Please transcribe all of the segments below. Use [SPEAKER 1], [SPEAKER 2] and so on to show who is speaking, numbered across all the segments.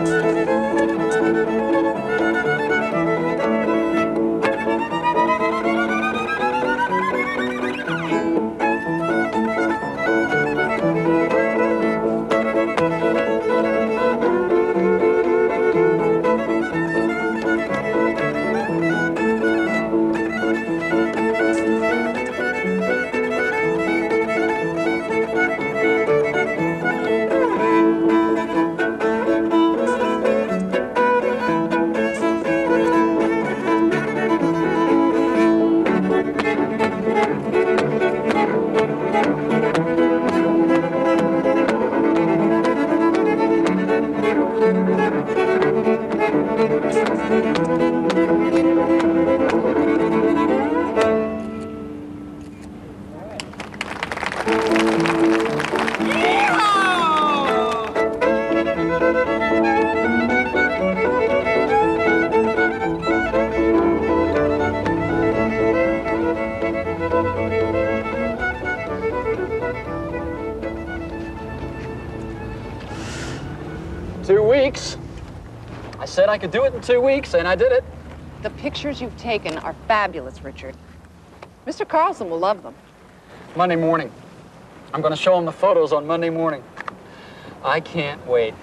[SPEAKER 1] I said I could do it in 2 weeks, and I did it.
[SPEAKER 2] The pictures you've taken are fabulous, Richard. Mr. Carlson will love them.
[SPEAKER 1] Monday morning. I'm going to show him the photos on Monday morning. I can't wait.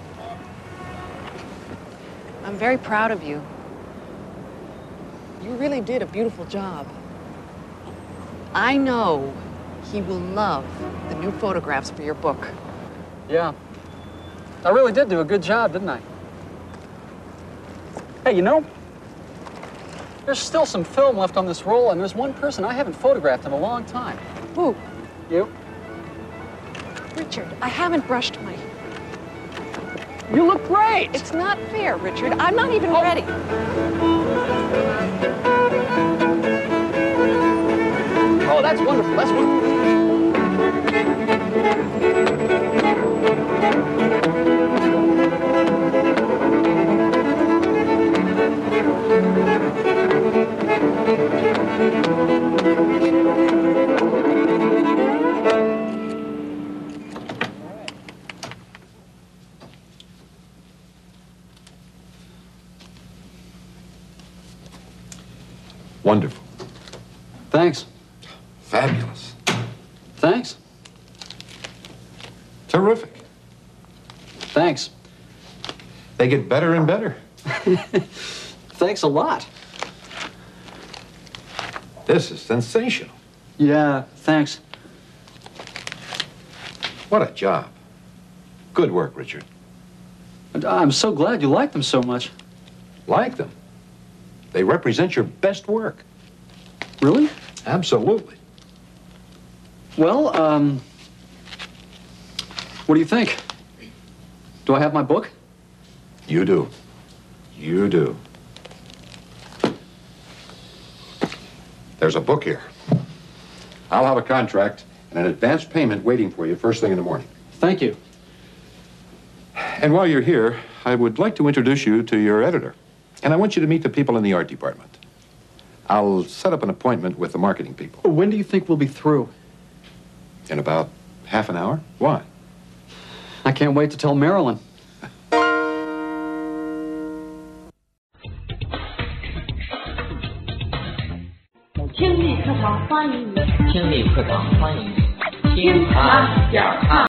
[SPEAKER 2] I'm very proud of you. You really did a beautiful job. I know he will love the new photographs for your book.
[SPEAKER 1] Yeah. I really did do a good job, didn't I? Hey, you know, there's still some film left on this roll, and there's one person I haven't photographed in a long time.
[SPEAKER 2] Who?
[SPEAKER 1] You.
[SPEAKER 2] Richard, I haven't brushed my...
[SPEAKER 1] You look great!
[SPEAKER 2] It's not fair, Richard. I'm not even ready.
[SPEAKER 1] Oh, that's wonderful. That's wonderful.
[SPEAKER 3] Wonderful.
[SPEAKER 1] Thanks.
[SPEAKER 3] Fabulous.
[SPEAKER 1] Thanks.
[SPEAKER 3] Terrific.
[SPEAKER 1] Thanks.
[SPEAKER 3] They get better and better.
[SPEAKER 1] Thanks a lot.
[SPEAKER 3] This is sensational.
[SPEAKER 1] Yeah, thanks.
[SPEAKER 3] What a job. Good work, Richard.
[SPEAKER 1] And I'm so glad you like them so much.
[SPEAKER 3] Like them. They represent your best work.
[SPEAKER 1] Really?
[SPEAKER 3] Absolutely.
[SPEAKER 1] Well, what do you think? Do I have my book?
[SPEAKER 3] You do. You do. There's a book here. I'll have a contract and an advance payment waiting for you first thing in the morning.
[SPEAKER 1] Thank you.
[SPEAKER 3] And while you're here, I would like to introduce you to your editor. And I want you to meet the people in the art department. I'll set up an appointment with the marketing people.
[SPEAKER 1] When do you think we'll be through?
[SPEAKER 3] In about half an hour. Why?
[SPEAKER 1] I can't wait to tell Marilyn.
[SPEAKER 4] 听力课堂欢迎你，听他点看。